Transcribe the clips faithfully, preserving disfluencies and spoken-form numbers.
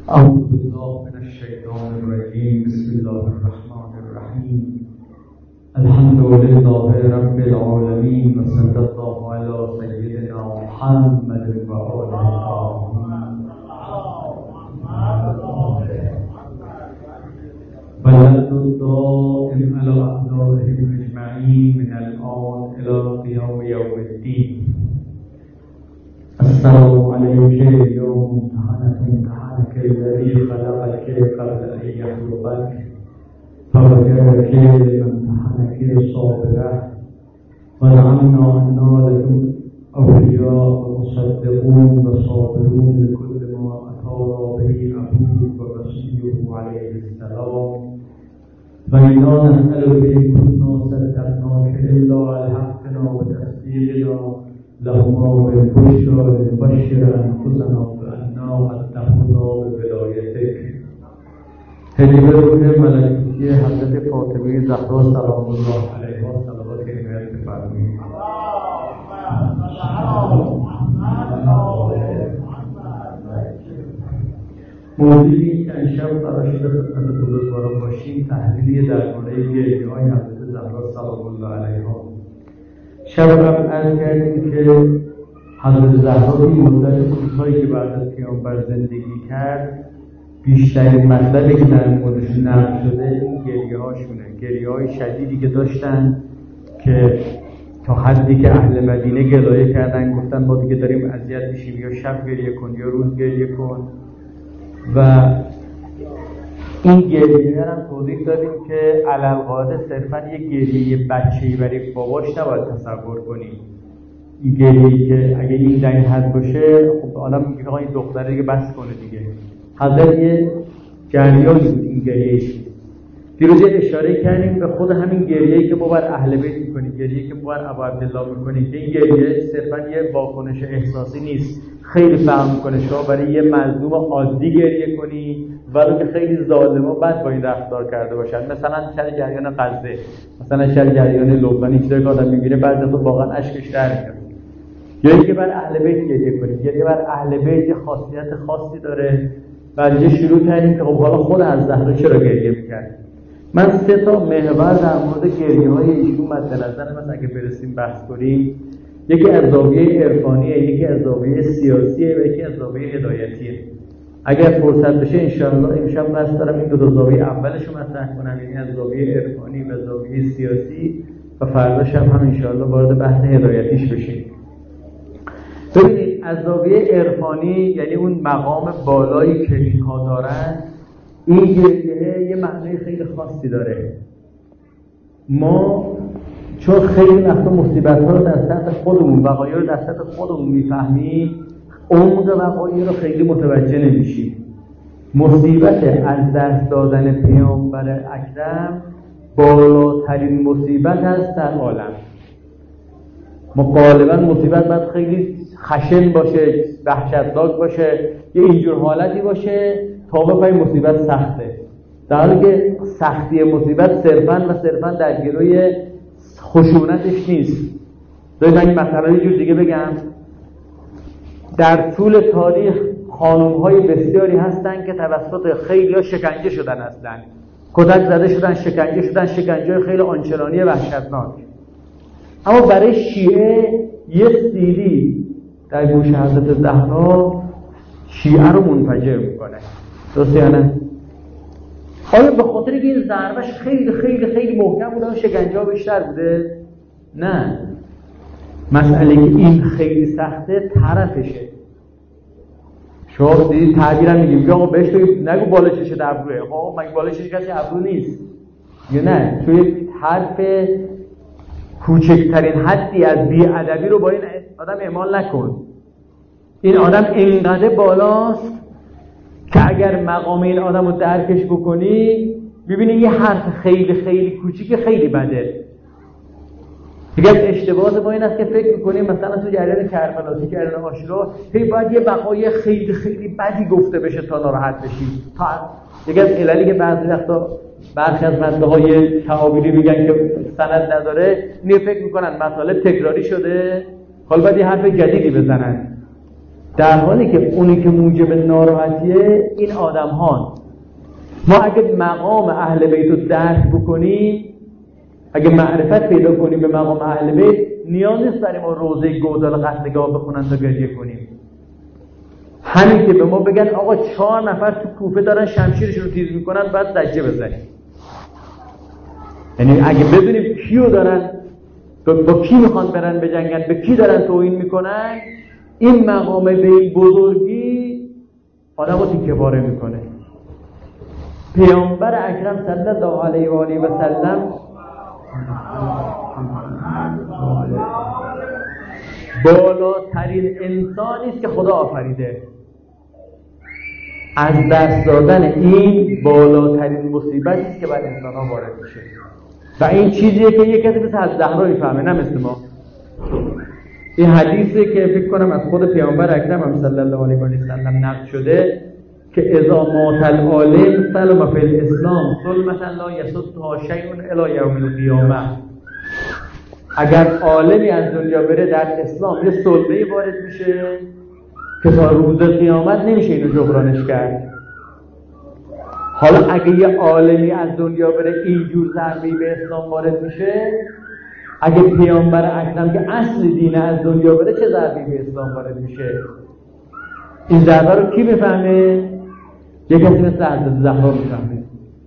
أعوذ بالله من الشيطان الرجيم. بسم الله الرحمن الرحيم. الحمد لله رب العالمين وصلى الله على سيدنا محمد وآله بلغت الدائم على أعدائهم أجمعين من الآن إلى قيام يوم الدين. السلام عليك يا ممتحنة امتحانك الذي خلقك قبل أن يخلقك فوجدك امتحانك صابرة وجعلنا أنا لكم أولياء ومصدقون وصابرون لكل ما أطال به أبوك ورسوله عليه السلام فإنا نسألك إن كنا صدقناك إلا على حقنا وتصديقنا لهما بالبشرى لنبشر أنفسنا بأننا قدمنا بولايتك. هدیه روح ملکوتی حضرت فاطمه زهرا سلام الله علیها صلوات عنایت بفرمایید. موضوعی که امشب براش به خدمت بزرگواران باشیم تحلیلی درباره گریه‌های حضرت زهرا سلام الله علیها. شب قبل عرض کردیم که حضرت زهرا این مدت کوتاهی که بعد از پیامبر زندگی کرد بیشترین مطلبی که در موردش نقل شده این گریه هاشونه، گریه های شدیدی که داشتن که تا حدی که اهل مدینه گلایه کردن، گفتن ما دیگه داریم اذیت میشیم، یا شب گریه کن یا روز گریه کن. و این گریه هم توضیح دادیم که علالقاعده صرفا یک گریه بچه‌ای برای باباش نباید تصور کنیم. این گریه‌ای که اگه این در این حد باشه خب حالا میگه آقا این دختره دیگه بس کنه دیگه. حضرت یه جریانی بود این گریه‌اش. دیروز اشاره کردیم به خود همین گریه‌ای که ما بر اهل بیت می‌کنیم، گریه‌ای که ما بر ابو عبدالله می‌کنیم، که این گریه صرفا یه واکنش احساسی نیست. خیلی فهم کنه شما برای یه مظلوم عادی گریه کنی ولو که خیلی ظالم و بد با این رفتار کرده باشن، مثلا شر جریان غزه، مثلا شر جریان لبنان، چیزایی که آدم می‌بینه بعضی وقتا واقعا اشکش در میاد. یا اینکه بر اهل بیت گریه کنیم. گریه بر اهل بیت خاصیت خاصی داره. بعد یه شروع کردیم که خب حالا خود از زهرا چرا گریه می‌کرد. من سه تا محور در مورد گریه‌های ایشون مد نظر من اگه برسیم بحث کنیم. یکی از زاویه عرفانیه، یکی از زاویه سیاسیه و یکی از زاویه هدایتیه. اگر فرصت بشه انشاءالله امشب قصد دارم این دو تا زاویه اولش رو مطرح کنم، یعنی از زاویه عرفانی و زاویه سیاسی، و فردا شب هم انشاءالله وارد بحث هدایتیش بشیم. ببینید از زاویه عرفانی یعنی اون مقام بالایی که اینها دارن، این گریه یه معنی خیلی خاصی داره. ما چون خیلی وقتا مصیبت‌ها رو در سطح خودمون، وقایع رو در سطح خودمون میفهمیم، عمق وقایع رو خیلی متوجه نمیشیم. مصیبت از دست دادن پیامبر اکرم بالاترین مصیبت است در عالم. ما غالبا مصیبت باید خیلی خشن باشه، وحشتناک باشه، یه اینجور حالتی باشه تا بفهمیم مصیبت سخته، در حالی که سختی مصیبت صرفاً و صرفاً در گروی خشونتش نیست. دارید من این مسئله یه جور دیگه بگم. در طول تاریخ خانم‌های بسیاری هستن که توسط خیلی‌ها شکنجه شدن، اصلاً کتک زده شدن، شکنجه شدن، شکنجه‌های خیلی آنچنانی وحشتناک. اما برای شیعه یه سیلی در گوش حضرت زهرا شیعه رو منفجر میکنه. درسته یا نه؟ آیا به خاطر که این ضربش خیلی خیلی خیلی محکم بوده و شکنجه ها بیشتر بوده؟ نه. مسئله که این خیلی سخته طرفشه. شما دیدید تعبیرم میگیم آقا بهش تو نگو بالا چشت ابروه. آقا مگه بالا چشت کسی ابرو نیست؟ یا نه؟ توی حرف کوچکترین حدی از بی‌ادبی رو با این آدم اعمال نکن. این آدم اینقدر بالاست که اگر مقام این آدم رو درکش بکنی ببینی یه حرف خیلی خیلی کوچیک خیلی بده. دیگه اشتباهات با این است که فکر می‌کنیم مثلا تو جریان کربلا، تو جریان عاشورا هی باید یه بقای خیلی خیلی بدی گفته بشه تا ناراحت بشی. تا دیگه از عللی که بعضی وقتا برخی از مطلب‌های تعابیری میگن که سند نداره، اینو فکر می‌کنن مطالب تکراری شده، حالا باید یه حرف جدیدی بزنن. در حالی که اونی که موجب ناراحتیه این آدم ها. ما اگه مقام اهل بیت رو درک بکنیم، اگه معرفت پیدا کنیم به مقام اهل بیت، نیاز نیست برای ما روزه گودال قصدگاه بخونن تا گریه کنیم. همین که به ما بگن آقا چهار نفر تو کوفه دارن شمشیرشون رو تیز میکنن، بعد سجده بزنیم. یعنی اگه بدونیم کیو دارن، با کی میخوان برن بجنگن، به کی دارن توهین میکنن، این مقام به این بزرگی آدم رو تیکه پاره میکنه. پیامبر اکرم صلی الله علیه و آله و سلم بالاترین انسانی است که خدا آفریده. از دست دادن این بالاترین مصیبتی است که بر انسان‌ها وارد میشه و این چیزیه که یک کسی مثل حضرت زهرا میفهمه، نه مثل ما. این حدیثی که فکر کنم از خود پیامبر اکرم هم صلی الله علیه و سلم نقل شده که اذا مات العالم سلم فی الاسلام ظلمة لا یسدها شیء الی یوم القیامه. اگر عالمی از دنیا بره در اسلام یه سلمه‌ای وارد میشه که تا روز قیامت نمیشه اینو جبرانش کرد. حالا اگه یه عالمی از دنیا بره اینجور ضربه‌ای به اسلام وارد میشه، اگه پیامبر اکرم که اصل دین از دنیا بره چه ضربه‌ای به اسلام وارد میشه؟ این ضربه رو کی میفهمه؟ یک کسی مثل حضرت زهرا میفهمه.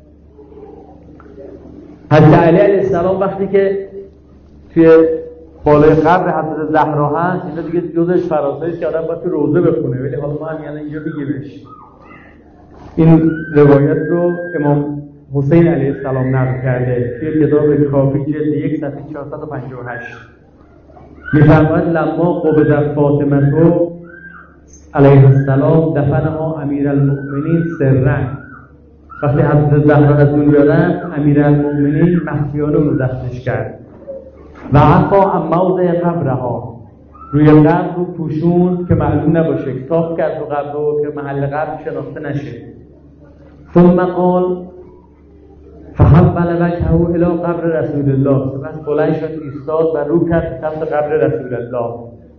حضرت علی علیه السلام وقتی که توی بالای قبر حضرت زهرا هست، اینا دیگه جزش فراسایی است که آدم باید تو روزه بخونه، ولی حالا ما هم یعنی اینجا بگیمش. این روایت رو امام حسین علیه السلام نقل کرده توی کتاب کافی جلد یک صفحه چهارصد و پنجاه و هشت. می‌فرماید لما قبض فاطمه علیه السلام دفنها امیرالمؤمنین سرا. وقتی حضرت زهرا از دنیا رفت، امیرالمؤمنین مخفیانه اون رو دفنش کرد و عفا عن موضع قبرها، روی قبر رو پوشون که معلوم نباشه، کتاب کرد رو قبر رو که محل قبر شناخته نشه. ثم قال فحول وجهه الی قبر رسول الله، سپس بلند شد ایستاد و رو کرد سمت قبر رسول الله.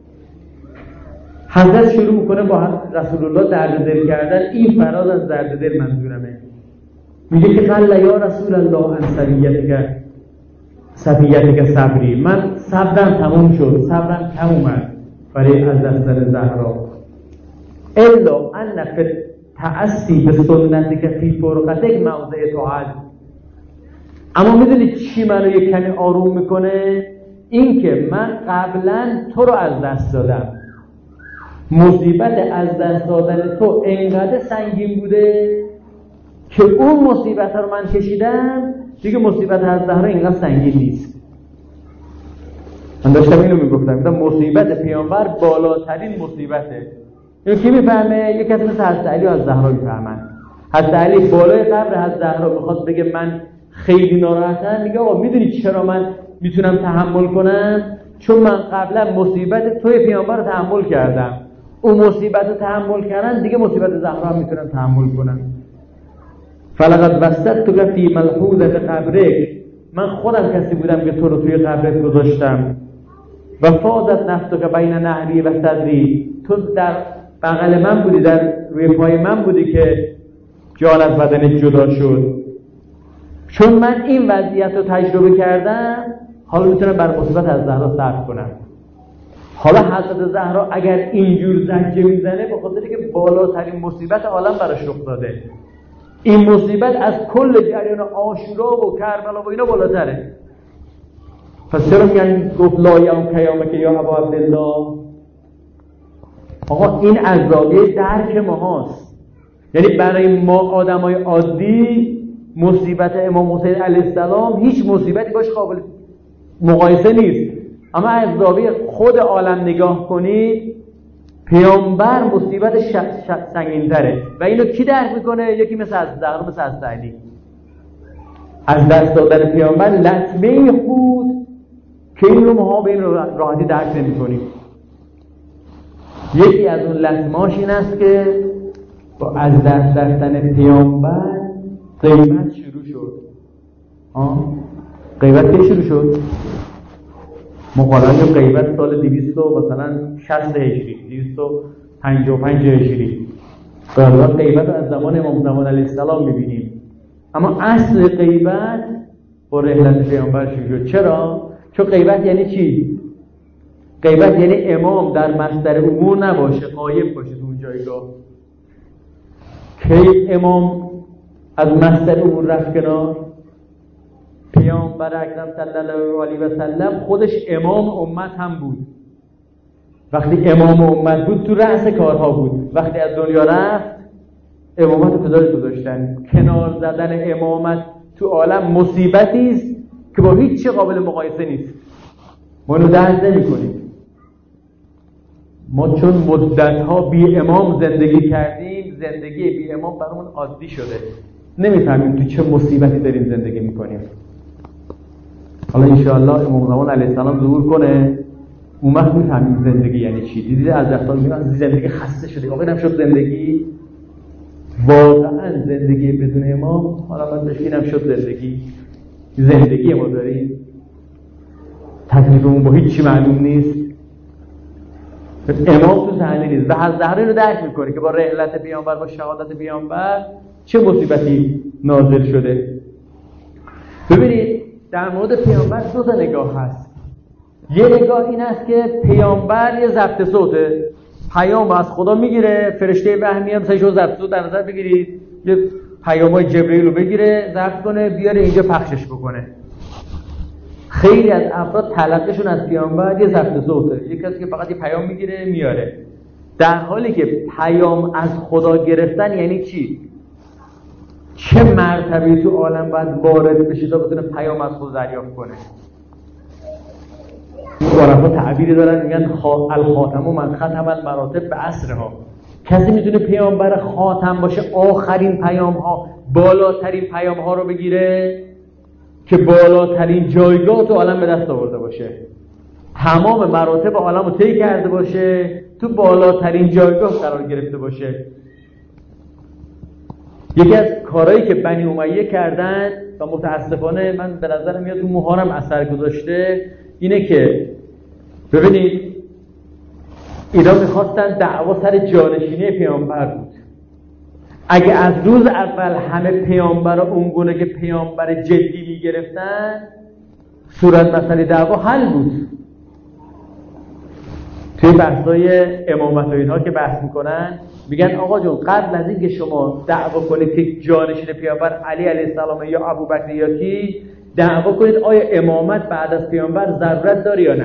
حضرت شروع میکنه با رسول الله درد دل کردن. این فراز از درد دل منظورمه. میگه که قال یا رسول الله ان صبیتک صبیتک صبری، من صبرم تموم شد، صبرم کم اومد برای از دست دادن زهرا. الا ان فی تأسی به سنتک فی فرقتک موضع طاعت. اما میدونی چی منو یک کمی آروم میکنه؟ این که من قبلا تو رو از دست دادم، مصیبت از دست دادن تو انقدر سنگین بوده که اون مصیبت رو من کشیدم، دیگه مصیبت از زهرا اینقدر سنگین نیست. من داشتم اینو میگفتم، میگفتم مصیبت پیامبر بالاترین مصیبته. اینو کی میفهمه؟ یک کسی مثل حضرت علی از زهرا میفهمن. حضرت علی بالای قبر حضرت زهرا میخواد بگه من خیلی ناراحتم، میگه آقا میدونی چرا من میتونم تحمل کنم؟ چون من قبلا مصیبت توی پیامبر رو تحمل کردم. اون مصیبت رو تحمل کردن، دیگه مصیبت زهرا هم میتونم تحمل کنم. فلقد وسطتک فی ملحوظة قبرک، من خودم کسی بودم که تو رو توی قبرت گذاشتم. و فاضت نفسک بین نهری و صدری، تو در بغل من بودی، در روی پای من بودی که جان از بدن جدا شد. چون من این وضعیت رو تجربه کردم، حالا میتونم بر مصیبت از زهرا صبر کنم. حالا حضرت زهرا اگر اینجور زجه میزنه به خاطر که بالاترین مصیبت عالم براش رخ داده، این مصیبت از کل جریان عاشورا و کربلا و اینا بالاتره. پس چرا میگن گفت لا یوم قیامت یا ابا عبدالله؟ آقا این از زاویه درک ماهاست. یعنی برای ما آدمای عادی مصیبت امام حسین علیه السلام هیچ مصیبتی باش قابل مقایسه نیست، اما از زاویه خود عالم نگاه کنید، پیامبر مصیبت سنگین تره. و اینو کی درک میکنه؟ یکی مثل از زهرا، مثل از علی. از دست دادن پیامبر لطمه خود که این رو ما به این راحتی درک نمی کنیم. یکی از اون لطمه‌هاش این است که با از دست دادن پیامبر غیبت شروع شد. آه غیبت کی شروع شد؟ مقالات غیبت سال دویست و مثلا شصت هجری، دویست و پنجاه و پنج هجری. غالبا غیبت از زمان امام زمان علیه السلام می‌بینیم، اما اصل غیبت با رحلت پیامبر شروع شد. چرا؟ چون غیبت یعنی چی؟ غیبت یعنی امام در مصدر امور نباشه، غایب باشه تو اون جایگاه. کی امام از مصدر امور رفت کنار؟ پیامبر اکرم صلی الله علیه و سلم خودش امام امت هم بود. وقتی امام امت بود تو رأس کارها بود. وقتی از دنیا رفت امامت رو کجا گذاشتن؟ کنار زدن امامت تو عالم مصیبتی است که با هیچ چی قابل مقایسه نیست. ما اینو درک نمی‌کنیم. ما چون مدت‌ها بی امام زندگی کردیم، زندگی بی امام برامون عادی شده. نمی‌فهمیم تو چه مصیبتی داریم زندگی می‌کنیم. حالا انشاءالله امام زمان علیه السلام ظهور کنه، اون وقت می‌فهمیم زندگی یعنی چی. دیدید از رفتار میگن زندگی خسته شده. آقا اینم شد زندگی. واقعا زندگی بدون امام، حالا من بشینم شد زندگی. زندگی ما داریم. تکلیفمون با هیچ چی معلوم نیست. امام تو صحنه نیست و از ظاهر رو درک میکنه که با رحلت پیامبر، با شهادت پیامبر چه مصیبتی نازل شده. ببینید در مورد پیامبر دو تا نگاه هست. یه نگاه این است که پیامبر یه ضبط صوته، پیام از خدا میگیره، فرشته وحی هم سه‌شو ضبط صوت در نظر بگیرید، یه پیامای جبرئیل رو بگیره، ضبط کنه، بیاره اینجا پخشش بکنه. خیلی از افراد تلقیشون از پیامبر یه ضبط صوته، یه کسی که فقط یه پیام میگیره میاره، در حالی که پیام از خدا گرفتن یعنی چی؟ چه مرتبه‌ای تو عالم باید وارد بشه تا بتونه پیام از خدا دریافت کنه؟ عرفا تعبیری دارن میگن الخاتم و من ختم المراتب به عصرها. کسی میتونه پیامبر خاتم باشه، آخرین پیام ها، بالاترین پیام ها رو بگیره که بالاترین جایگاه تو عالم به دست آورده باشه، تمام مراتب عالم رو طی کرده باشه، تو بالاترین جایگاه قرار گرفته باشه. یکی از کارهایی که بنی امیه کردن و متاسفانه من به نظرم میاد اون موهارم اثر گذاشته، اینه که ببینید اینا میخواستن دعوا سر جانشینی پیامبر بود. اگه از روز اول همه پیامبر اونگونه که پیامبر جدی میگرفتن، صورت مسئله دعوا حل بود. توی بحثای امامت و اینها که بحث میکنن میگن آقا جون قبل از این که شما دعوا کنید که جانشین پیامبر علی علیه السلام یا ابوبکر یا کی، دعوا کنید آیا امامت بعد از پیامبر ضرورت داره یا نه.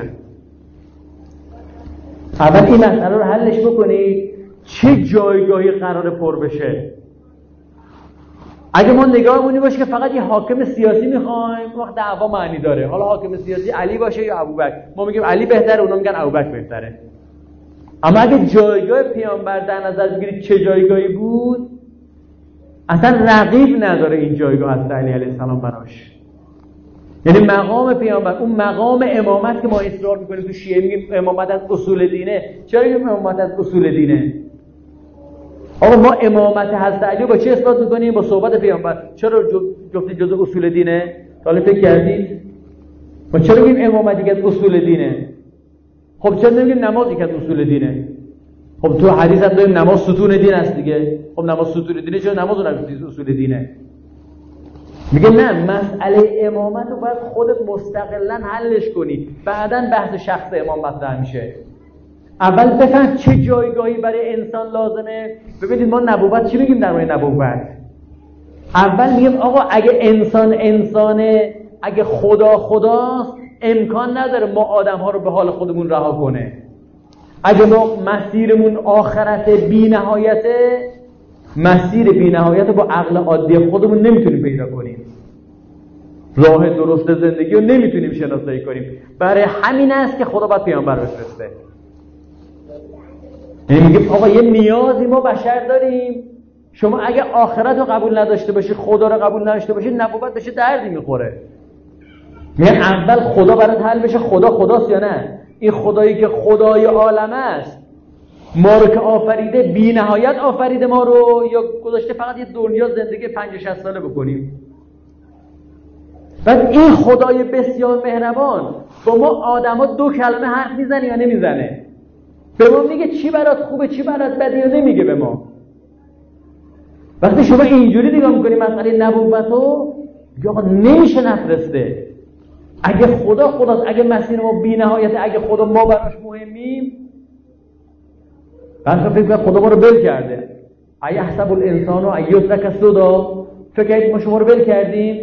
اول این مسئله رو حلش بکنید چه جایگاهی قراره پر بشه. اگه ما نگاهمونی باشه که فقط یه حاکم سیاسی میخوایم، وقت دعوا معنی داره. حالا حاکم سیاسی علی باشه یا ابوبکر، ما میگیم علی بهتره، اونا میگن ابوبکر بهتره. اما اگه جایگاه پیامبر در نظر بگیرید چه جایگاهی بود، اصلا رقیب نداره این جایگاه از علی علیه السلام براش. یعنی مقام پیامبر، اون مقام امامت که ما اصرار میکنیم تو شیعه میگیم امامت از اصول دینه. چرا میگیم امامت از اصول دینه؟ آقا ما امامت حضرت علی با چه اثبات میکنیم؟ با صحبت پیامبر. چرا جفتی جزء اصول دینه؟ حالا فکر کردید؟ ما چرا میگیم امامت دیگه از اصول دینه؟ خب چرا نمیگیم نماز دیگه از اصول دینه؟ خب تو حدیث هم داریم نماز ستون دین است دیگه. خب نماز ستون دینه، چرا نماز رو نگفتید اصول دینه؟ میگه نه، مسئله امامت رو باید خودت مستقلا حلش کنی، بعداً بحث شخص امام مطرح میشه. اول بفهم چه جایگاهی برای انسان لازمه. ببینید ما نبوت چی میگیم در مورد نبوت؟ اول میگیم آقا اگه انسان انسانه، اگه خدا خداست، امکان نداره ما آدم ها رو به حال خودمون رها کنه. اگه ما مسیرمون آخرت بی نهایته، مسیر بی نهایت با عقل عادی خودمون نمیتونیم پیدا کنیم، راه درست زندگی رو نمیتونیم شناسایی کنیم. برای همین است که خدا باید پیامبر بفرسته. یعنی میگیم آقا یه نیازی ما بشر داریم، شما اگه آخرت رو قبول نداشته باشی، خدا رو قبول نداشته باشی، نبوت بشه دردی میخوره. میگن اول خدا برات حل بشه، خدا خداست یا نه. این خدایی که خدای عالم است، ما رو که آفریده، بی نهایت آفریده ما رو، یا گذاشته فقط یه دنیا زندگی پنجاه شصت ساله بکنیم؟ بعد این خدای بسیار مهربان با ما آدما دو کلمه حرف میزنه یا نمیزنه؟ به ما میگه چی برات خوبه چی برات بده، یا نمیگه به ما. وقتی شما اینجوری نگاه میکنی مسئله نبوتو، میگه آقا نمیشه نفرسته. اگه خدا خداست، اگه مسیر ما بی‌نهایته، اگه خدا ما براش مهمیم، بعد فکر کنم خدا ما رو بل کرده. ایحسب الانسان ان یترک سدى، فکر کنید ما شما رو بل کردیم؟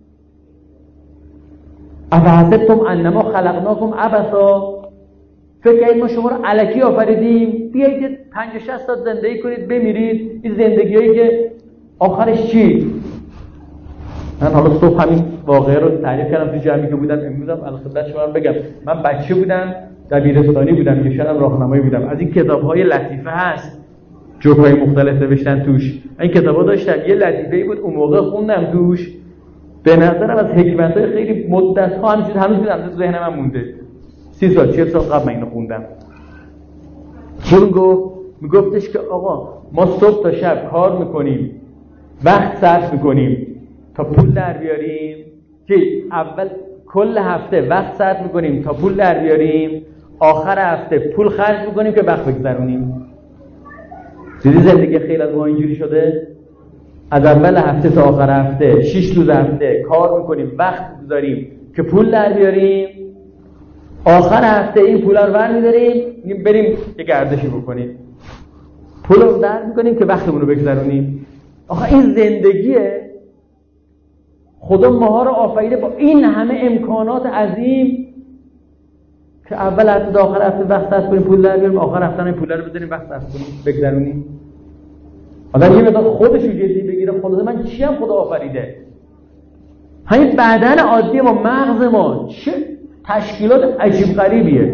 افحسبتم انما خلقناکم عبثا، فکر کنید ما شما رو الکی آفریدیم؟ بیایید پنجاه شصت سال زندگی کنید بمیرید. این زندگیایی که آخرش چی؟ من حالا صبح همین واقعه رو تعریف کردم تو جمعی که بودم امروزم الخدمت شما رو بگم. من بچه بودم، دبیرستانی بودم، یه شبم راهنمایی بودم. از این کتاب‌های لطیفه هست، جوک‌های مختلف نوشتن توش. این کتابا داشتم، یه لطیفه‌ای بود اون موقع خوندم توش، به نظرم از حکمت‌های خیلی مدت‌ها هنوز هنوز تو ذهن من مونده. سی سال چهل سال قبل من اینو خوندم. چون گفت میگفتش که آقا ما صبح تا شب کار میکنیم، وقت صرف میکنیم تا پول در بیاریم، که اول کل هفته وقت صرف میکنیم تا پول در بیاریم، آخر هفته پول خرج میکنیم که وقت بگذرونیم. دیدی زندگی خیلی از ما اینجوری شده؟ از اول هفته تا آخر هفته شش روز هفته کار میکنیم، وقت بگذاریم که پول در بیاریم، آخر هفته این پولا رو ور می‌داریم میگیم بریم یه گردشی بکنیم، پول رو در می‌کنیم که وقتمون رو بگذرونیم. آخه این زندگیه. خدا ماها رو آفریده با این همه امکانات عظیم که اول هفته تا آخر هفته وقت صرف کنیم پول در بیاریم، آخر هفته این پولا رو بذاریم وقت صرف کنیم بگذرونیم. آدم یه مقدار خودش رو جدی بگیره، خدا من چی هم خدا آفریده؟ همین بدن عادی ما، مغز ما چه تشکیلات عجیب غریبیه.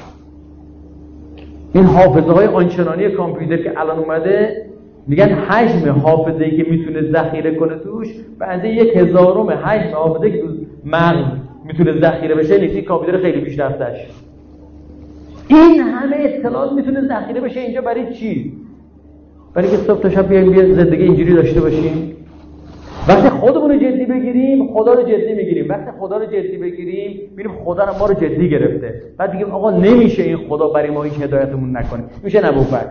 این حافظه های آنچنانی کامپیوتر که الان اومده، میگن حجم حافظه‌ای که میتونه ذخیره کنه توش به اندازه یک هزارم حجم حافظه که مغز میتونه ذخیره بشه. نیست این کامپیوتر خیلی پیشرفته‌اش. این همه اطلاعات میتونه ذخیره بشه اینجا برای چی؟ برای که صبح تا شب بیایم بیا زندگی اینجوری داشته باشیم. وقتی خودمون رو جدی بگیریم خدا رو جدی میگیریم، وقتی خدا رو جدی بگیریم ببینیم خدا ما رو جدی گرفته، بعد دیگه آقا نمیشه این خدا برای ما هیچ هدایتمون نکنه، میشه نبوت.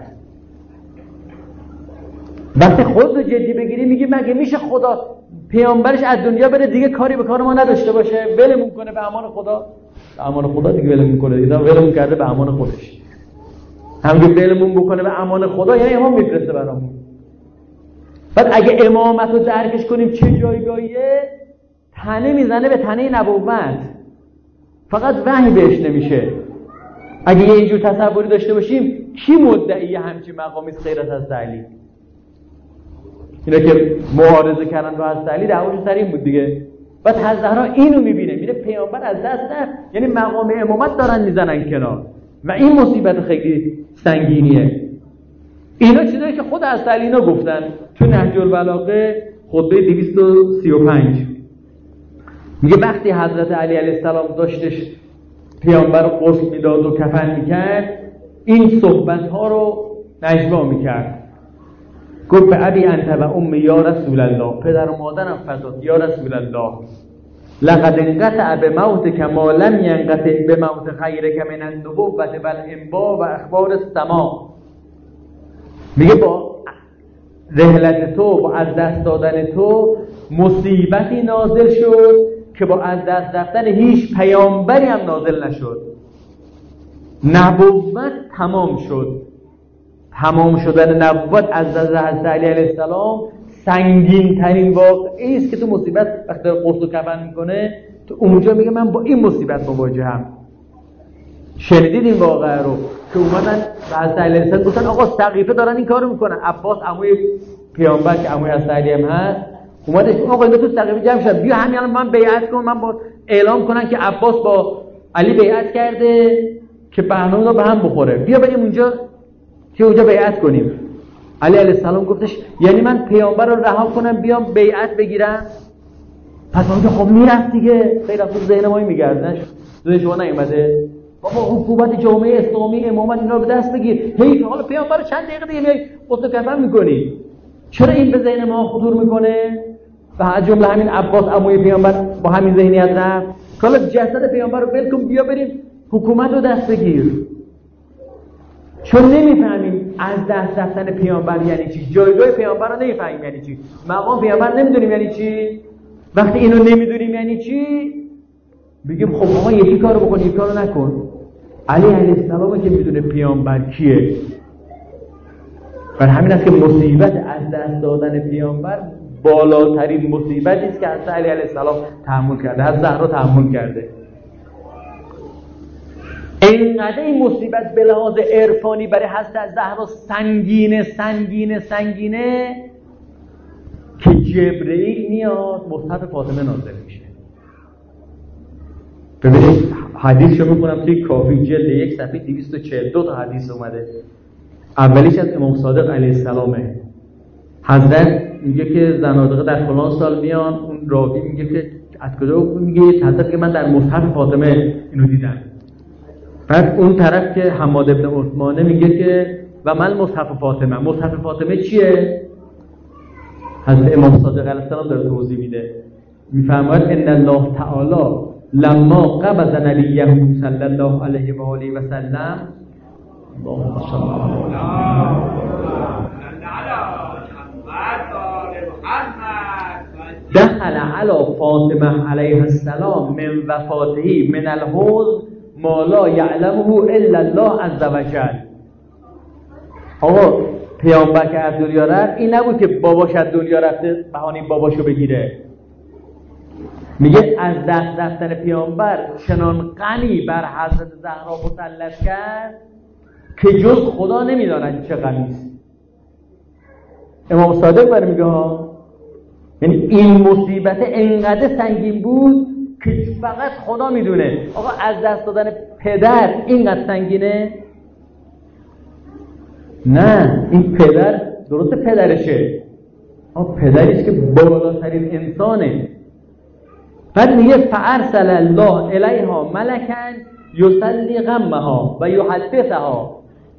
وقتی خود رو جدی بگیریم میگیم مگه میشه خدا پیامبرش از دنیا بره دیگه کاری به کار ما نداشته باشه، ولمون کنه به امان خدا؟ به امان خدا دیگه ولمون کنه، دیگه ولمون کرده به امان خودش. همین ولمون بکنه به امان خدا یعنی امام میفرسته برامون. بعد اگه امامت رو درکش کنیم چه جایگاهیه، تنه میزنه به تنه نبوت، فقط وحی بهش نمیشه. اگه یه اینجور تصوری داشته باشیم کی مدعی همچین مقامی غیر از حضرت علی؟ اینا که معارضه کردن با حضرت علی دعواشون سر این بود دیگه. بعد حضرت زهرا اینو میبینه، میره پیامبر از دست رفت، یعنی مقام امامت دارن میزنن کنار و این مصیبت خیلی سنگینیه. اینا چیزایی که خود حضرت علی اینا گفتن تو نهج البلاغه خطبه دویست و سی و پنج. میگه وقتی حضرت علی علیه السلام داشتش پیامبر رو غسل میداد و کفن میکرد، این صحبت ها رو نجوا میکرد. گفت به ابی انت و امی یا رسول الله، پدر و مادرم فدات یا رسول الله، لقد انقطع بموتک ما لم ینقطع بموت غیرک من النبوة والانباء و اخبار السماء. میگه با رحلت تو، با از دست دادن تو مصیبتی نازل شد که با از دست رفتن هیچ پیامبری هم نازل نشد. نبوت تمام شد. تمام شدن نبوت از حضرت علی علیه السلام سنگین ترین واقعی است که تو مصیبت وقتی غسل و کفن میکنه تو اونجا میگه من با این مصیبت مواجهم. شنیدید این واقعه رو که اومدن به حضرت علی علیه السلام گفتن آقا سقیفه دارن این کارو میکنن. عباس عموی پیامبر که عموی حضرت علی هم هست اومدش آقا اینا تو سقیفه جمع شدن، بیا همین الان من بیعت کنم، من با اعلام کنن که عباس با علی بیعت کرده که برنامه به هم بخوره، بیا بریم اونجا که اونجا بیعت کنیم. علی علیه السلام گفتش یعنی من پیامبر رو رها کنم بیام بیعت بگیرم؟ پس اونجا خب میرفت دیگه. خیلی از ذهن ما میگردنش ذهن شما نیومده بابا حکومت جامعه اسلامی امامت اینا رو به دست بگیر، هی حالا پیامبر رو چند دقیقه دیگه میای غسل کفن میکنی. چرا این به ذهن ما خطور میکنه؟ و از جمله همین عباس عموی پیامبر با همین ذهنیت رفت حالا جسد پیامبر رو ول کن بیا بریم حکومت رو دست بگیر. چون نمیفهمیم از دست رفتن پیامبر یعنی چی، جایگاه پیامبر رو نمیفهمیم یعنی چی، مقام پیامبر نمیدونیم یعنی چی. وقتی اینو نمیدونیم یعنی چی، بگیم خب آقا یکی کارو بکن یکی کارو نکن. علی علیه السلام که میدونه پیامبر کیه، بر همین است که مصیبت از دست دادن پیامبر بالاترین مصیبتی است که حضرت علی علیه السلام تحمل کرده، حضرت زهرا تحمل کرده. اینقدر این مصیبت به لحاظ عرفانی برای حضرت زهرا سنگینه سنگینه سنگینه که جبرئیل میاد مصحف فاطمه نازل میشه. ببینید حدیثشو میخونم توی کافی جلد یک صفحه دویست و چهل دو تا حدیث اومده. اولیش از امام صادق علیه السلامه. حضرت میگه که زنادقه در فلان سال میان، اون راوی میگه که از کجا، میگه حضرت که من در مصحف فاطمه اینو دیدم. بعد اون طرف که حماد ابن عثمانه میگه که و من مصحف فاطمه. مصحف فاطمه چیه؟ حضرت امام صادق علیه السلام داره توضیح میده، میفرماید ان الله تعالی لما قبض نبیه صلی الله علیه و آله و سلم اللهم صل دخل علی فاطمه علیه السلام من وفاته من الحوض ما لا یعلمه الا الله عز وجل. آقا پیامبر که از دنیا رفت این نبود که باباش از دنیا رفته بهانه باباشو بگیره. میگه از دست رفتن پیامبر چنان غمی بر حضرت زهرا مسلط کرد که جز خدا نمیداند چه غمی است. امام صادق برای میگه ها، یعنی این مصیبت انقدر سنگین بود که فقط خدا میدونه. آقا از دست دادن پدر اینقدر سنگینه؟ نه، این پدر درسته پدرشه، اما پدریش که بالاترین انسانه. بعد میگه فارسل الله الیها ملکا یصلی غمها و یحدثها.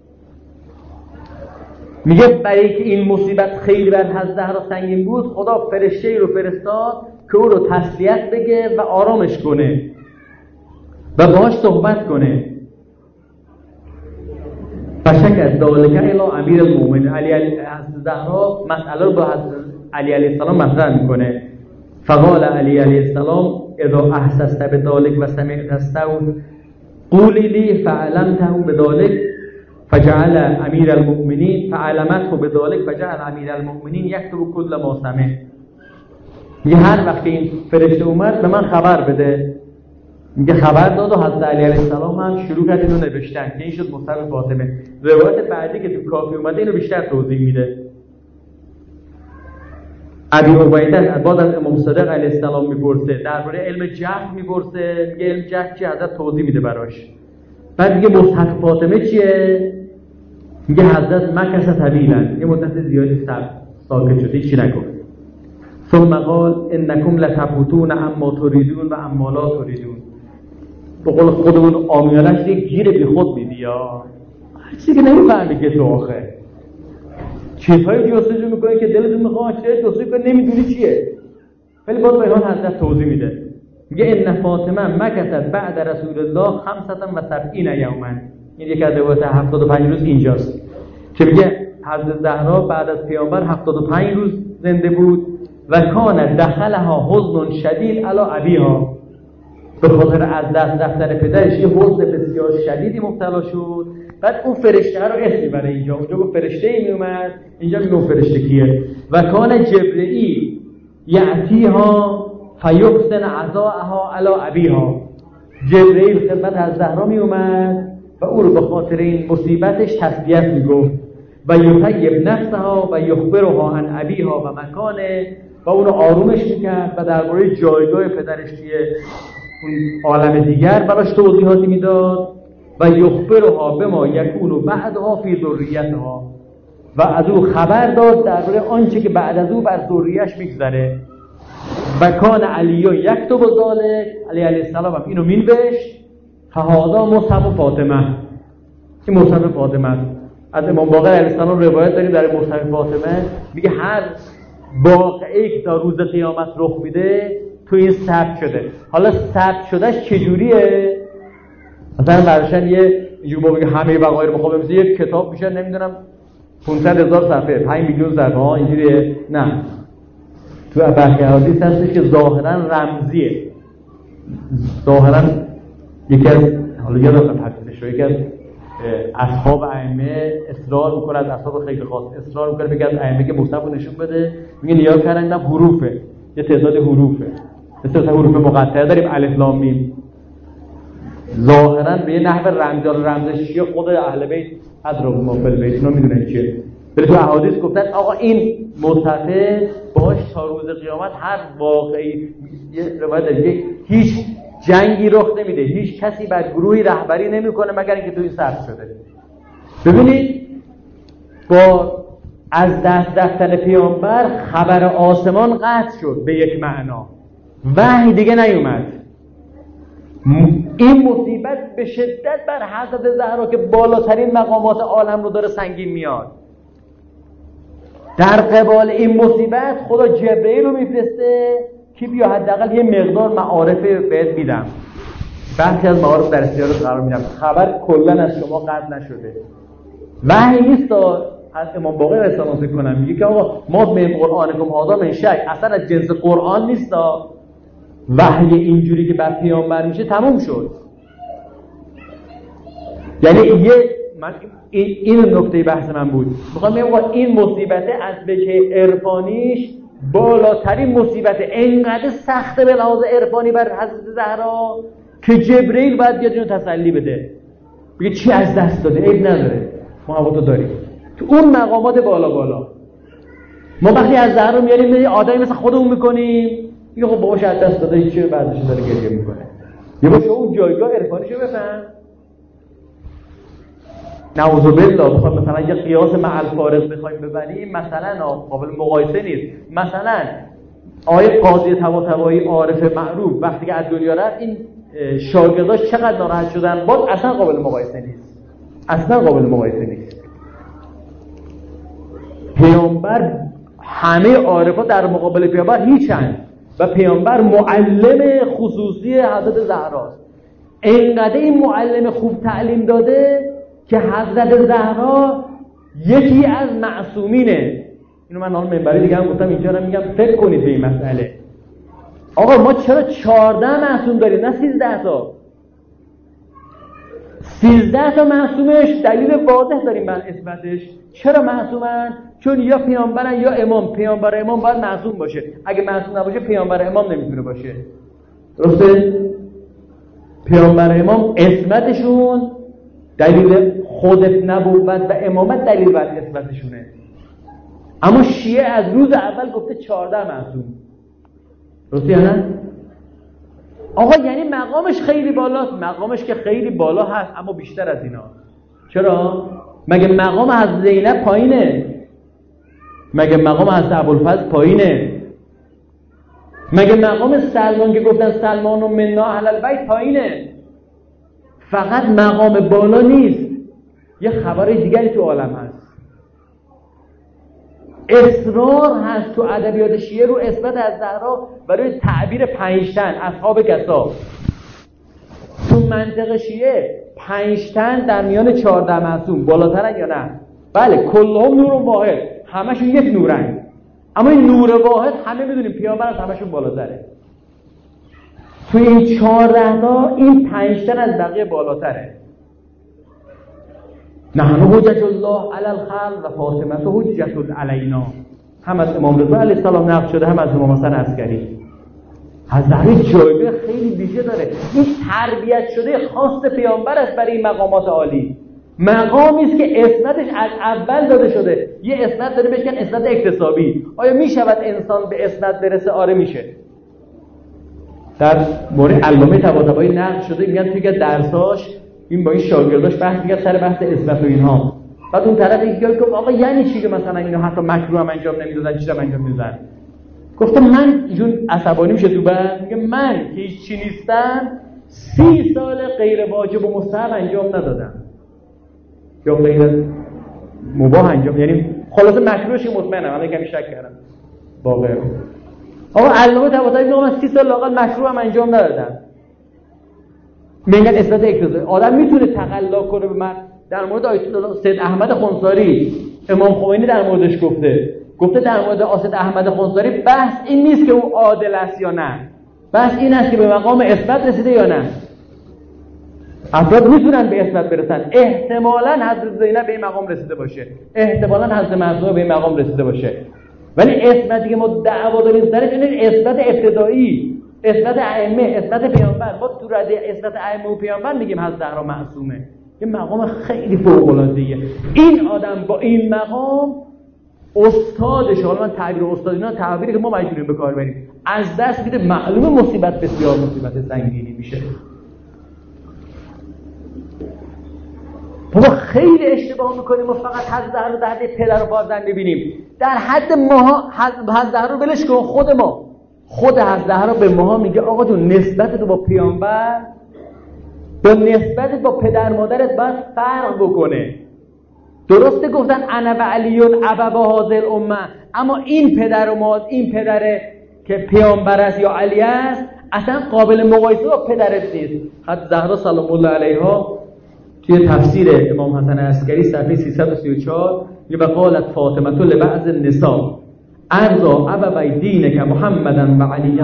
میگه برای که این مصیبت خیلی بر حضرت زهرا سنگین بود، خدا فرشته‌ای رو فرستاد که او رو تسلیت بگه و آرامش کنه و باهاش صحبت کنه. فشکر ذالک الی امیر المؤمنین. علی علیه زهرا مسئله رو با حضرت علی علیه السلام مطرح میکنه. فقال علی علیه السلام اذا احسست بذلک و سمعت الصوت قولی لی فعلمته بذلک فجعل امیر المؤمنین فعلمته بذلک فجعل امیر المؤمنین یكتب كل ما سمع. میگه هر وقت این فرشته اومد به من خبر بده. میگه خبر داد و حضرت علی علیه السلام هم شروع کرد اینو نوشتن که این شد مصحف فاطمه. روایت بعدی که تو کافی اومده اینو بیشتر توضیح میده. ابی عبیده بعد از امام صادق علیه السلام میپرسه درباره علم جهل، میپرسه میگه علم جهل چیه؟ حضرت توضیح میده براش. بعد میگه مصحف فاطمه چیه؟ میگه حضرت مکث طویلا، یه مدت زیادی صبر ساکت شده چی نگفت. ثم قال انکم لتفوتون اما تريدون و اما لا تريدون. به قول خودمون آمیانش یک گیر بی خود میدی یا چیزی که نمیفهمی که تو آخه چیزهای جستجو میکنی که دلتون میخواد چه جستجو کنی نمیدونی چیه. ولی باز به اینان حضرت توضیح میده. میگه ان فاطمه مکثت بعد رسول الله خمسة و سبعین یوما. این یک از روایت هفتاد و پنج روز اینجاست که میگه حضرت زهرا بعد از پیامبر هفتاد و پنج روز زنده بود و کان دخلها حزن شدید علی ابیها. به خاطر از دست رفتن پدرش یه حزن بسیار شدیدی مبتلا شد. بعد اون فرشته رو اسمی برای اینجا اونجا گفت فرشته ای می اومد، اینجا میگه فرشته کیه. و کان جبرئیل یعتیها فیحسن عزاءها علی ابیها. جبرئیل خدمت از زهرا می اومد و او رو به خاطر این مصیبتش تسلیت میگفت و یطیب نفسها و یخبرها عن ابیها و مکانه و اون رو آرومش میکرد و درباره جایگاه پدرش توی اون عالم دیگر براش توضیحاتی میداد و یخبرها بما یکون بعدها فی ذریتها و از او خبر داد درباره آنچه که بعد از او بر ذریه‌اش میگذره. و کان علی یکتب ذلک، علی علیه السلام هم اینو مینوشت. فهذا مصحف فاطمه، این مصحف فاطمه است. از امام باقر علیه السلام روایت داریم در مصحف فاطمه میگه هر واقعی که تا روز قیامت رخ میده تو این ثبت شده. حالا ثبت شدهش چجوریه؟ مثلا براشن یه اینجوری ما بگیم همه وقایع مخابره مثل یک کتاب میشه نمیدونم پانصد هزار صفحه پنج میلیون صفحه ها اینجوریه. نه، تو برخی حدیث هستش که ظاهرا رمزیه، ظاهرا یکی از حالا یادم حدیثش رو یکی از اصحاب ائمه اصرار میکنه، از اصحاب خیلی خاص اصرار میکنه بگه از ائمه که مصحف رو نشون بده، میگه نیا کردن حروفه، یه تعداد حروفه، مثل حروف مقطعه داریم الف لام میم، ظاهرا به یه نحو رمز رمزشی خود اهل بیت ادراک ما فل بیت اینو میدونن چیه. ولی تو احادیث گفتن آقا این مصحف باش تا روز قیامت هر واقعی، یه روایت دیگه هیچ جنگی رخ نمیده، هیچ کسی بر گروهی رهبری نمیکنه مگر اینکه توی ثبت شده. ببینید با از دست رفتن پیامبر خبر آسمان قطع شد به یک معنا، وحی دیگه نیومد. این مصیبت به شدت بر حضرت زهرا که بالاترین مقامات عالم رو داره سنگین میاد. در قبال این مصیبت خدا جبرئیل رو میفرسته که بیا حداقل یه مقدار معارف بهت میدم، بحثی از معارف در اختیارت قرار میدم، خبر کلا از شما قطع نشده. وحی نیست. از امام باقر رسالت فکر کنم میگه که آقا ما من قرآنکم هذا من شیء، اصلا از جنس قرآن نیست. وحی اینجوری که بر پیامبر میشه تموم شد. یعنی یه من این این نکته بحث من بود، میخوام بگم آقا این مصیبت از وجه عرفانیش بالاترین مصیبت، انقدر سخته به لحاظ عرفانی بر حضرت زهرا که جبرئیل باید بیاد اینو تسلی بده، بگه چی از دست داده، عیب نداره، ما هوا تو داریم. تو اون مقامات بالا بالا ما وقتی از زهرا میاریم یه آدمی مثل خودمون میکنیم، میگه خب باباش از دست داده چیه، بعدش داره گریه میکنه. یه باشه اون جایگاه عرفانیشو بفهم. نعوذ بالله بخوام مثلا یه قیاس مع الفارق بخوایم ببریم، مثلا قابل مقایسه نیست. مثلا آیه قاضی طباطبایی عارف معروف وقتی که از دنیا رفت این شاگرداش چقدر ناراحت شدن، باز اصلا قابل مقایسه نیست، اصلا قابل مقایسه نیست. پیامبر همه عارفا در مقابل پیامبر هیچن و پیامبر معلم خصوصی حضرت زهراست. اینقدر این معلم خوب تعلیم داده که حضرت زهرا یکی از معصومینه. اینو من حالا منبری دیگه هم گفتم، اینجا رو میگم فکر کنید به این مسئله. آقا ما چرا چهارده معصوم داریم نه سیزده تا؟ سیزده تا معصومش دلیل واضح داریم بر اثباتش. چرا معصومن؟ چون یا پیامبرن یا امام. پیامبر امام باید معصوم باشه، اگه معصوم نباشه پیامبر امام نمیتونه باشه. درسته؟ پیامبر امام اثباتشون دلیل خود نبوت و امامت دلیل بر اثباتشونه. اما شیعه از روز اول گفته چهارده معصوم. درسته یا نه؟ آقا یعنی مقامش خیلی بالاست. مقامش که خیلی بالا هست اما بیشتر از اینا. چرا؟ مگه مقام از زینب پایینه؟ مگه مقام از ابوالفضل پایینه؟ مگه مقام سلمان که گفتن سلمان و منا اهل البیت پایینه؟ فقط مقام بالا نیست، یه خبر دیگری تو عالم هست. اصرار هست تو ادبیات شیعه رو اثبات از زهرا برای تعبیر پنجتن اصحاب کسا. تو منطق شیعه پنجتن در میان چهارده معصوم بالاترن یا نه؟ بله، کلهم نور واحد، همشون یک نورن. اما این نور واحد همه میدونیم پیامبر از همشون بالاتره. تو این چهارده تا این پنجتن از بقیه بالاتره. نحن حجت الله علی الخلق و فاطمه حجت علینا. هم از امام رضا علیه السلام نقل شده، هم از امام حسن عسکری. حضرت جایگاه خیلی ویژه داره. این تربیت شده خاص پیامبر است برای این مقامات عالی. مقامی است که اسنادش از اول داده شده. یه اسناد داره بهش میگن اسناد اکتسابی. آیا میشود انسان به اسناد برسه؟ آره میشه. در مورد علامه طباطبایی نقل شده، میگن توی درساش این با این شاگرداش بحث می‌کرد سر بحث اسمت و اینها. بعد اون طرف یکی گفت آقا یعنی چی که مثلا اینو حتی مکروه هم انجام نمیدادن، چیزا انجام میدادن؟ گفتم من جون عصبانی میشه تو بعد میگه من که هیچ چی نیستم سی سال غیر واجب و مستحب انجام ندادم یا غیر مباح انجام، یعنی خلاصه مکروهش مطمئنم. الان کمی شک کردم واقعا. آقا علامه طباطبایی میگه من سی سال لااقل مکروه هم انجام ندادم. میگن اسمت اقتضایی. آدم میتونه تقلا کنه به من. در مورد آیت الله سید احمد خنثاری امام خمینی در موردش گفته گفته در مورد سید احمد خنثاری بحث این نیست که او عادل است یا نه، بحث این است که به مقام اسمت رسیده یا نه. افراد میتونن به اسمت برسن. احتمالاً حضرت زینب به این مقام رسیده باشه، احتمالاً حضرت معصومه به این مقام رسیده باشه، ولی اسمتی که ما دعوا داریم سرش اینه اسمت ابتدایی، اسمت ائمه، اسمت پیامبر. ما تو رده اسمت ائمه و پیامبر میگیم حضرت زهرا معصومه. یه مقام خیلی فوق العاده‌ایه. این آدم با این مقام استادش، حالا من تعبیر استاد اینا تعبیری که ما مجبوریم به کار ببریم، از دست میده، معلومه مصیبت بسیار مصیبت سنگینی میشه. بابا خیلی اشتباه میکنیم و فقط حضرت زهرا رو در حد پدر و فرزند میبینیم. در حد ماها حضرت زهرا رو ولش کن، خود ما خود حضرت زهرا به ماها میگه آقا جون نسبت تو با پیامبر با نسبت با پدر مادرت باید فرق بکنه. درسته گفتن انا و علیون ابوا هذه الامه، اما این پدر و مادر، این پدره که پیامبر است یا علی است اصلا قابل مقایسه با پدرت نیست. حضرت زهرا سلام الله علیها توی تفسیر امام حسن عسکری صفحه سیصد و سی و چهار میگه وقالت فاطمه لبعض النساء ارضا ابوی دینک محمدا و علی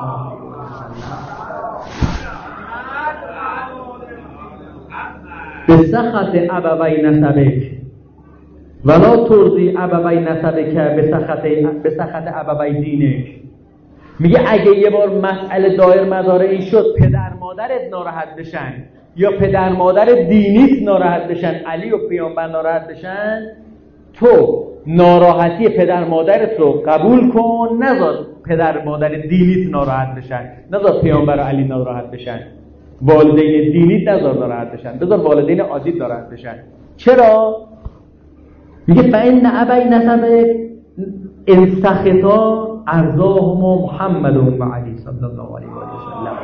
بسخط ابوی نسبک ولا ترضی ابوی نسبک بسخط بسخط ابوی دینک. میگه اگه یه بار مسئله دایر مدار این شد پدر مادرت ناراحت بشن یا پدر مادر دینیت ناراحت بشن، علی و پیامبر ناراحت بشن، تو ناراحتی پدر مادرت رو قبول کن، نذار پدر مادر دینیت ناراحت بشن، نذار پیامبر و علی ناراحت بشن، والدین دینیت نذار ناراحت بشن، بذار والدین عادی ناراحت بشن. چرا؟ میگه فإن ابی نسبک ان سخطا ارضاهما محمد و علی صلی الله علیه و سلم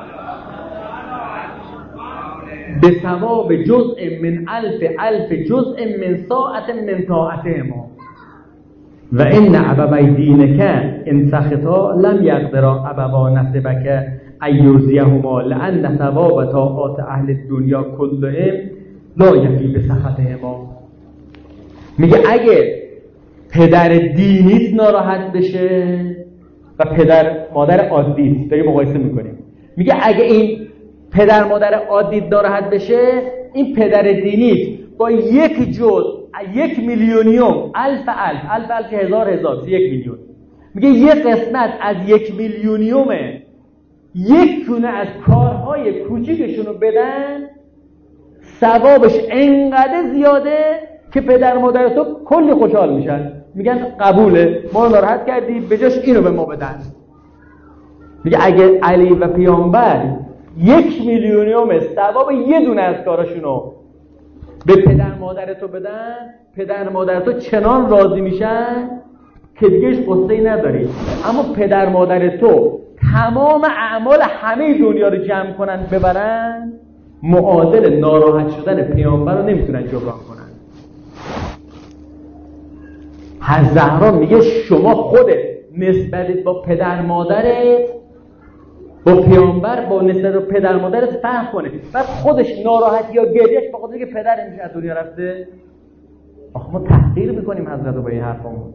به ثواب جزء من الف الف جزء من ساعت من طاعتهما و ان ابوی دینک ان سخطا لم یقدرا ابوا نسبک ایوزیهما لان ثواب طاعات اهل الدنیا كلهم لا یفی بسخطهما. میگه اگه پدر دینیت ناراحت بشه و پدر مادر عادیت داریم مقایسه میکنیم، میگه اگه این پدر مادر عادی ناراحت بشه، این پدر دینیت با یک جز یک میلیونیوم الف الف الف الف هزار هزار یک میلیون، میگه یک قسمت از یک میلیونیومه یک تونه از کارهای کوچیکشون رو بدن، ثوابش انقدر زیاده که پدر مادر تو کلی خوشحال میشن، میگن قبوله، ما رو ناراحت کردی بجاش اینو به ما بدن. میگه اگه علی و پیامبر یک میلیونیوم ثواب یه دونه از کاراشونو به پدر مادر تو بدن، پدر مادر تو چنان راضی میشن که دیگهش قصه‌ای نداری. اما پدر مادر تو تمام اعمال همه دنیا رو جمع کنن ببرن، معادل ناراحت شدن پیامبر رو نمیتونن جبران کنن. حضرت زهرا میگه شما خودت نسبت با پدر مادرت با پیامبر با نسبت با پدر مادرت فرق کنه، بعد خودش ناراحت یا گریهش به خاطر اینکه پدرش از دنیا رفته. آخه ما تحقیر میکنیم حضرت رو با این حرفمون.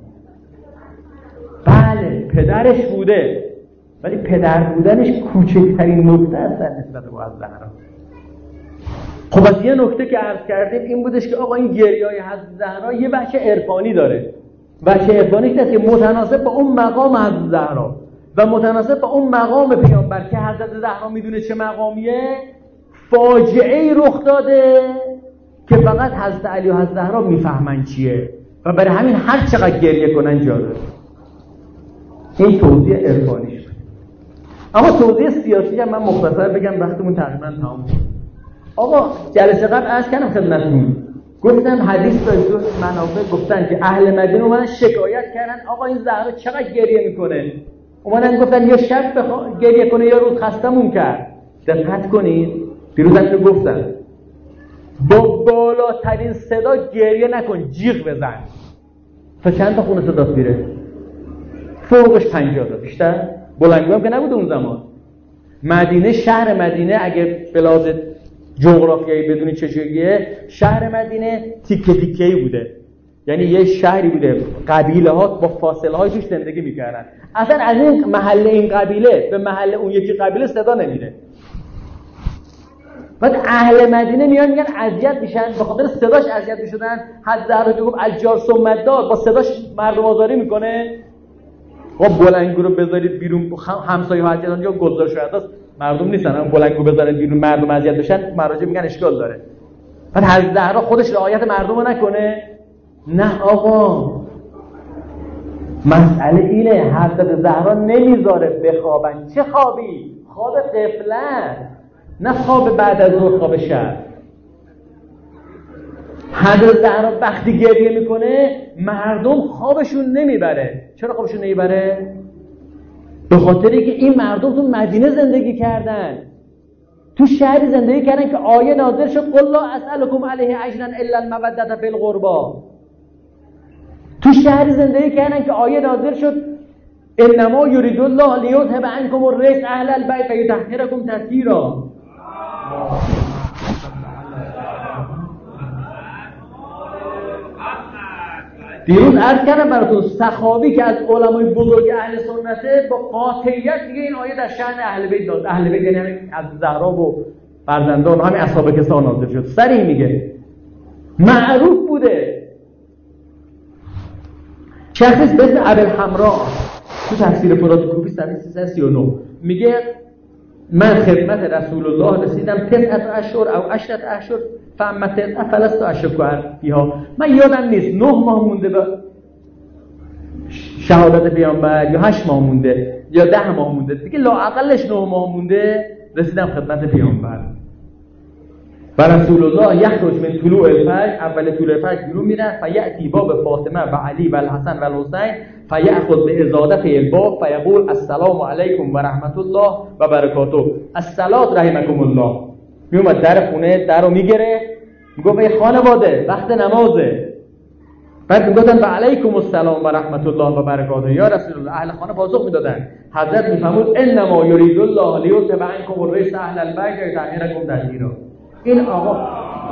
بله پدرش بوده، ولی پدر بودنش کوچکترین نکته است در نسبت با حضرت زهرا. خب از یه نکته که عرض کردیم این بودش که آقا این گریه‌های حضرت زهرا یه بچه عرفانی داره، بچه عرفانی است که متناسب با اون مقام حضرت زهرا و متناسب با اون مقام پیامبر که حضرت زهرا میدونه چه مقامیه، فاجعه‌ای رخ داده که فقط حضرت علی و حضرت زهرا میفهمن چیه و برای همین هر چقدر گریه کنن جا داره. این توضیح عرفانی شد. اما توضیح سیاسی هم من مختصر بگم، وقتمون تقریبا تمام شد. آقا جلسه قبل عرض کردم خدمتتون، گفتم حدیث داشت منابع گفتن که اهل مدینه اومدن شکایت کردن آقا این زهرا چقدر گریه میکنه، اومدن گفتن یا شب بخوا... گریه کنه یا روز خستمون کرد. دقت کنید پیروزم که گفتن با بالاترین صدا گریه نکن، جیغ بزن. تا چند تا خونه صدات میره؟ فوقش پنجاه تا، بیشتر بلندگو هم که نبوده اون زمان. مدینه، شهر مدینه اگه به لحاظ جغرافیایی بدونی چه شکلیه، شهر مدینه تیکه تیکه‌ای بوده. یعنی یه شهری بوده قبیله ها با فاصله های توش زندگی میکردن. اصلا از این محله این قبیله به محله اون یکی قبیله صدا نمیره. بعد اهل مدینه میان میگن اذیت میشن، به خاطر صداش اذیت میشدن. حد زهرا که گفت الجار سمدار، با صداش مردم آزاری میکنه. خب بلنگو رو بذارید بیرون، همسایه ها اذیت یا گلزار شده است، مردم نیستن هم بلنگو بذارن بیرون مردم اذیت بشن، مراجع میگن اشکال داره. بعد حد زهرا خودش رعایت مردم رو نکنه. نه آقا، مسئله اینه حضرت زهرا نمیذاره بخوابن. چه خوابی؟ خواب غفلت، نه خواب بعد از ظهر، خواب شب. حضرت زهرا وقتی گریه میکنه مردم خوابشون نمیبره. چرا خوابشون نمیبره؟ به خاطر اینکه این مردم تو مدینه زندگی کردن، تو شهری زندگی کردن که آیه نازل شد قل لا اسألکم علیه اجرا الا المودة فی القربى. تو شهری زندگی کردن که آیه نازل شد انما یرید الله لیذهب عنکم الرجس اهل البیت ویطهرکم تطهیرا. دیروز عرض کردم براتون سخاوی که از علمای بزرگ اهل سنته با قاطعیت میگه این آیه در شأن اهل بیت داد. اهل بیت یعنی از زهرا و فرزندان همین اصحاب کسا نازل شد. صریح میگه، معروف بوده. شخصی به اسم ابوالحمرا تو تفسیر فرات کوفی صفحه سیصد و سی و نه میگه من خدمت رسول الله رسیدم تسعت اشهر او عشرت اشهر فاما تسعه فلست اشک فیها. من یادم نیست نه ماه مونده به شهادت پیامبر یا هشت ماه مونده یا ده ماه مونده، دیگه لااقلش نه ماه مونده رسیدم خدمت پیامبر. و رسول الله یخرج من طلوع الفجر، اول طلوع الفجر بیرون میره، فیأتی باب فاطمه و علی و الحسن و الحسین فیأخذ بازادته الباب فیقول السلام علیکم و رحمت الله و برکاته، الصلاة رحمکم الله. میومد در خونه در رو میگره، میگفت ای خانواده وقت نمازه. بعد میگفتن و علیکم السلام و رحمت الله و برکاته یا رسول الله. اهل خانه پاسخ میدادن. حضرت میفهمود انما یرید الله لیذهب عنکم الرجس اهل البیت ویطهرکم تطهیرا. این آقا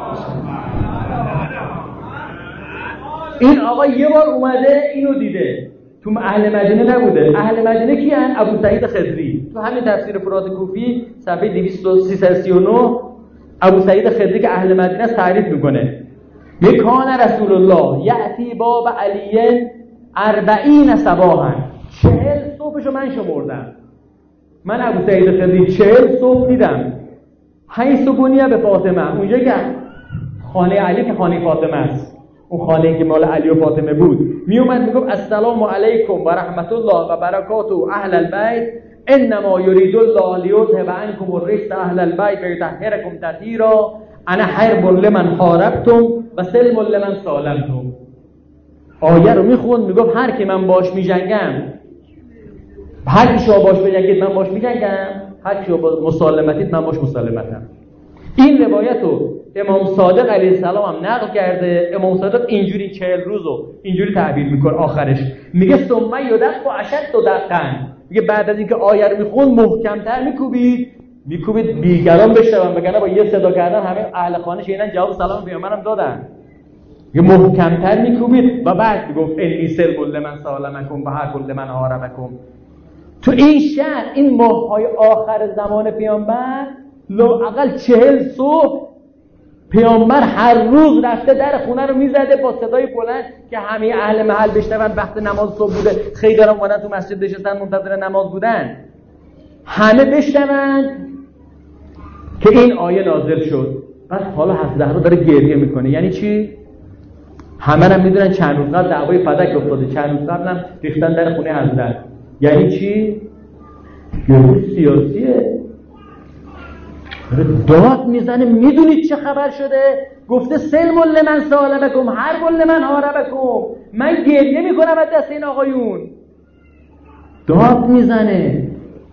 این آقا یه بار اومده اینو دیده، تو اهل مدینه نبوده. اهل مدینه کیان؟ ابو سعید خدری. تو همین تفسیر فرات کوفی صفحه دویست و سی و نه ابو سعید خدری که اهل مدینه است تعریف میکنه. میکان رسول الله یأتی باب علی اربعین صباحا، چهل صبحشو من شمردم. من ابو سعید خدری چهل صبح دیدم. حیث بنیه به فاطمه، اونجا که خانه علی که خانه فاطمه است، اون خانه که مال علی و فاطمه بود، می اومد میگفت السلام علیکم و رحمت الله و برکاته اهل البیت انما یرید الله لیذهب عنکم الرجس اهل البیت و یطهرکم تطهیرا انا حرب لمن حاربتم و سلم لمن سالمتم. آیه رو میخوند، میگفت هر کی من باش میجنگم، هر کی شما باش بجنگید من باش میجنگم، هر کی با مسالمتید من باش مسالمتم. این روایت رو امام صادق علیه السلام هم نقل کرده. امام صادق اینجوری چهل روزو اینجوری تعبیر میکنه آخرش، میگه ثم یدق و اشد دقن، میگه بعد از اینکه آیه رو میخوند محکمتر میکوبید میکوبید بیگران بشنون، بگن با یه صدا کردن همه اهل خانه شینن جواب سلام پیامبرم دادن. یه محکمتر میکوبید و بعد میگفت انی سلم لمن سالمکم و حق لمن حاربکم. تو این شهر این ماه‌های آخر زمان پیامبر لااقل چهل صبح پیامبر هر روز رفته در خونه رو میزده با صدای بلند که همه اهل محل بشنون. وقت نماز صبح بوده، خیلی دارن اومدن تو مسجد نشستن منتظر نماز بودن، همه بشنون که این آیه نازل شد. بعد حالا حضرت زهرا داره گریه میکنه. یعنی چی؟ همه هم میدونن چند روز قبل دعوای فدک افتاده، چند روز قبل هم ریختن در خونه حضرت. یعنی چی؟ گروه سیاسیه، داد میزنه. میدونید چه خبر شده؟ گفته سلم لمن سالمکم حرب لمن حاربکم. من گریه میکنم از دست این آقایون. داد میزنه.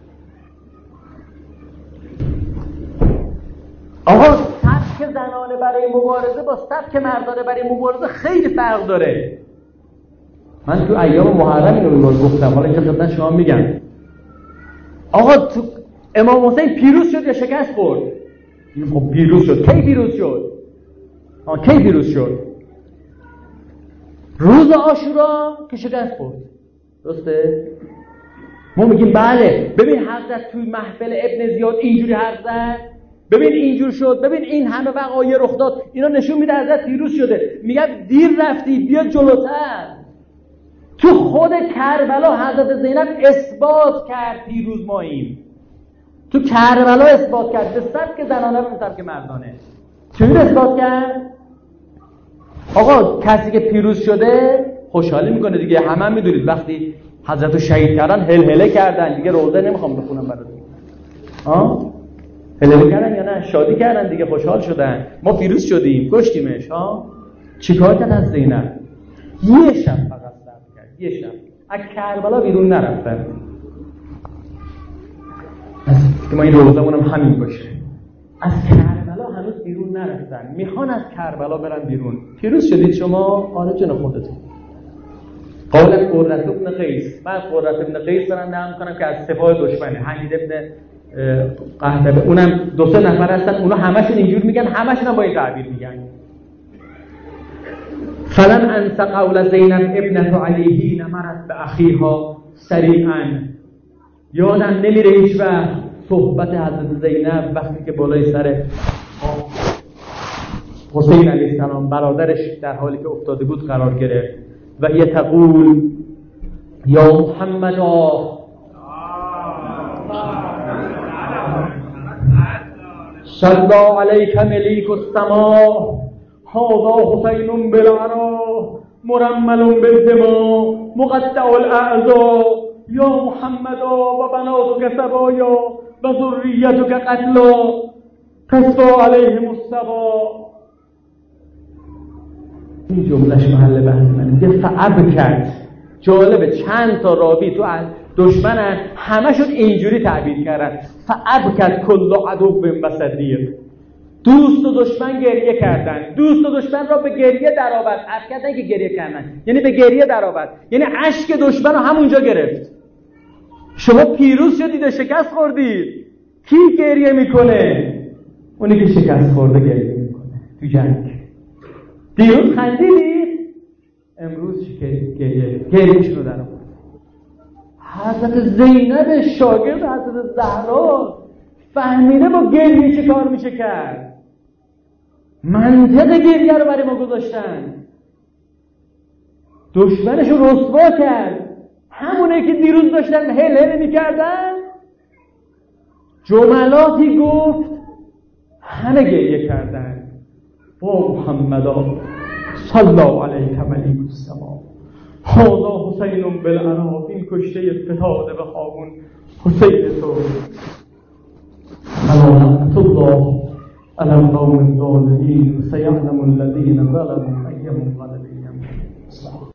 آقا سبک زنانه برای مبارزه با سبک مردانه برای مبارزه خیلی فرق داره. من تو ایام محرم اینو گفتم، حالا که خدمت شما میگم. آقا تو امام حسین پیروز شد یا شکست خورد؟ خب پیروز شد. کی پیروز شد؟ آه کی پیروز شد؟ روز عاشورا که شکست خورد. درسته؟ ما میگیم بله ببین حضرت توی محفل ابن زیاد اینجوری حرف زد، ببین اینجور شد، ببین این همه وقایع رخ داد، اینا نشون میده حضرت پیروز شده. میگم دیر رفتی، بیا جلوتر. تو خود کربلا حضرت زینب اثبات کرد پیروز ماییم. تو کربلا اثبات کرد به سبک زنانه و به سبک مردانه. چجوری اثبات کرد؟ آقا کسی که پیروز شده خوشحالی میکنه دیگه. همه هم میدونید وقتی حضرت رو شهید کردن هل هله کردن دیگه. روزه نمیخوام بخونم براتون. ها؟ هل هله کردن یا نه؟ شادی کردن دیگه، خوشحال شدن. ما پیروز شدیم، کشتیمش. ها؟ چیکار کرد از زینب؟ یه شب فقط صبر کرد. یه شب. از کربلا بیرون نرفتن. که ما این روزمون هم همین باشه. از کربلا هنوز بیرون نرفتن. میخوان از کربلا برن بیرون. پیروز شدید شما؟ آره جن خودتون. قال قرة ابن قیس. من قرة ابن قیس برم نام کنم که از سپاه دشمنه. حمید ابن قهطبه. اونم دو سه نفر هستن. اونا همشون اینجور میگن، همشون هم با این تعبیر میگن. فلم انس قول زینب ابنة علیه نمرت به اخیها سریعا. یادم نمیره هیچ وقت صحبت حضرت زینب وقتی که بالای سر حسین علیه السلام برادرش در حالی که افتاده بود قرار گرفت و هی تقول یا محمد صلی علیک ملیک السماء هذا حسین بالعرا مرمل بالدماء مقطع الاعضاء یا محمد و بناتک سبایا و ذریتک قتلا تسوا علیهم السبا. این جملهش محل بحث منه. میگه فابکت. جالبه چند تا راوی تو دشمنن همشون اینجوری تعبیر کردن. فابکت کل عدو و صدیق. دوست و دشمن گریه کردن. دوست و دشمن را به گریه درآورد. ابکت نه که گریه کردن، یعنی به گریه درآورد، یعنی اشک دشمن رو همونجا گرفت. شما پیروز شدید و شکست خوردید. کی گریه میکنه؟ اونی که شکست خورده گریه میکنه تو جنگ. دیروز خندیدید، امروز گریه گریهش رو در آورد. حضرت زینب شاگرد حضرت زهرا فهمیده با گریه چه کار میشه کرد. منطق گریه رو برای ما گذاشتن. دشمنش رو رسوا کرد. همونه که دیروز داشتن هل هل میکردن جملاتی گفت همه گریه کردن. و محمدا صلی علیک ملیک السما هذا حسین بالعرا. این کشته فتاده به خوابون حسین تو. لعنت الله علی القوم الظالمین سیعلم الذین ظلموا ای منقلب.